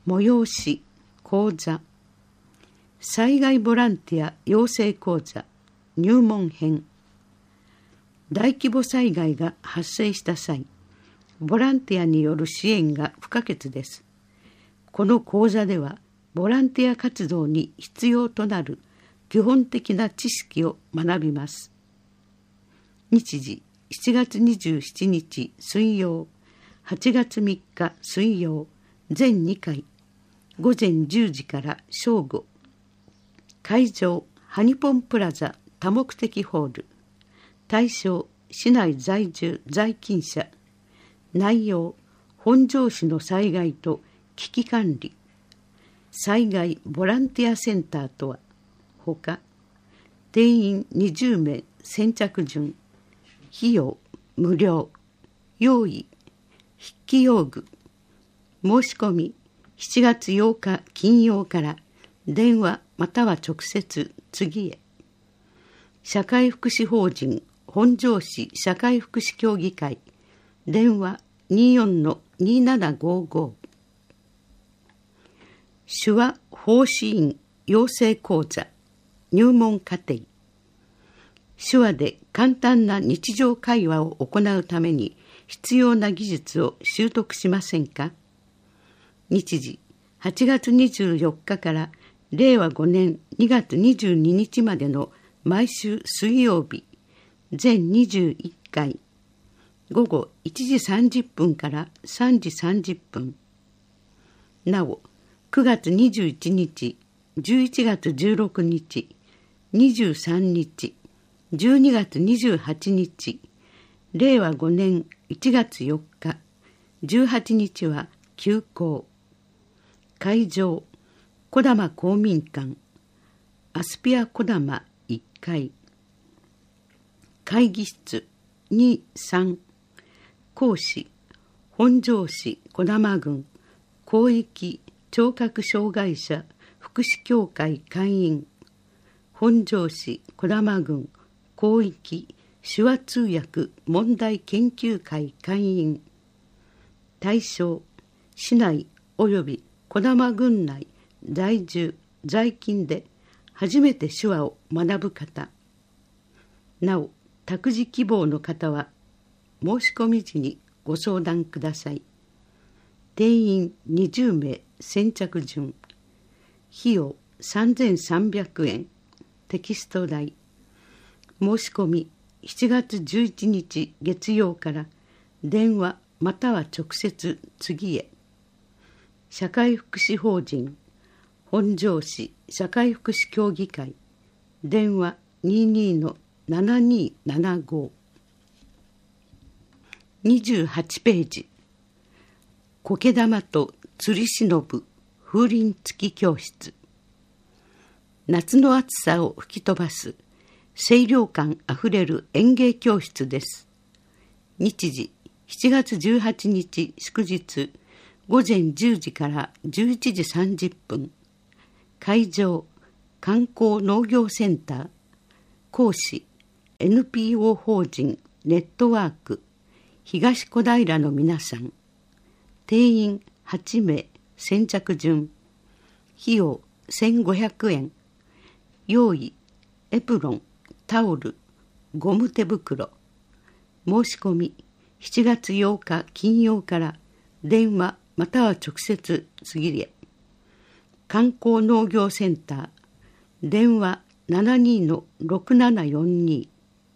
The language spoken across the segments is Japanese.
催し、講座、災害ボランティア養成講座入門編。大規模災害が発生した際、ボランティアによる支援が不可欠です。この講座では、ボランティア活動に必要となる基本的な知識を学びます。日時7月27日水曜、8月3日水曜、全2回、午前10時から正午。会場、ハニポンプラザ多目的ホール。対象、市内在住在勤者。内容、本庄市の災害と危機管理。災害ボランティアセンターとは、ほか、定員20名先着順。費用、無料。用意、筆記用具。申し込み、7月8日金曜から電話または直接次へ。社会福祉法人本庄市社会福祉協議会、電話 24-2755。手話奉仕員養成講座入門課程。手話で簡単な日常会話を行うために必要な技術を習得しませんか？日時8月24日から令和5年2月22日までの毎週水曜日、全21回、午後1時30分から3時30分。なお、9月21日、11月16日、23日、12月28日、令和5年1月4日、18日は休校。会場、児玉公民館、アスピア児玉1階。会議室2、3。講師、本庄市児玉郡広域聴覚障害者福祉協会会員、本庄市児玉郡広域手話通訳問題研究会会員。対象、市内及び児玉郡内在住在勤で初めて手話を学ぶ方。なお、託児希望の方は申し込み時にご相談ください。定員20名先着順。費用3300円。テキスト代。申し込み7月11日月曜から電話または直接次へ。社会福祉法人本庄市社会福祉協議会、電話 22-7275。 28ページ。苔玉と吊りしのぶ風鈴付き教室。夏の暑さを吹き飛ばす清涼感あふれる園芸教室です。日時7月18日祝日、午前10時から11時30分。会場、観光農業センター。講師、NPO 法人ネットワーク東小平の皆さん。定員8名先着順。費用1500円。用意、エプロン、タオル、ゴム手袋。申し込み7月8日金曜から電話または直接次へ。観光農業センター、電話 72-6742。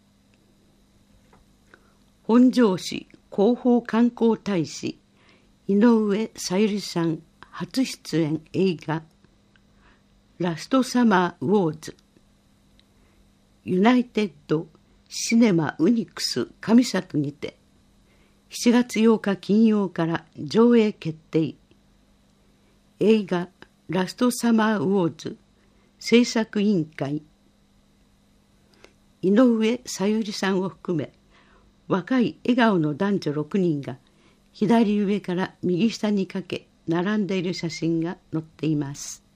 本庄市広報観光大使井上さゆりさん初出演映画ラストサマーウォーズ。ユナイテッドシネマウニクス上里にて7月8日金曜から上映決定。映画ラストサマーウォーズ制作委員会。井上さゆりさんを含め若い笑顔の男女6人が左上から右下にかけ並んでいる写真が載っています。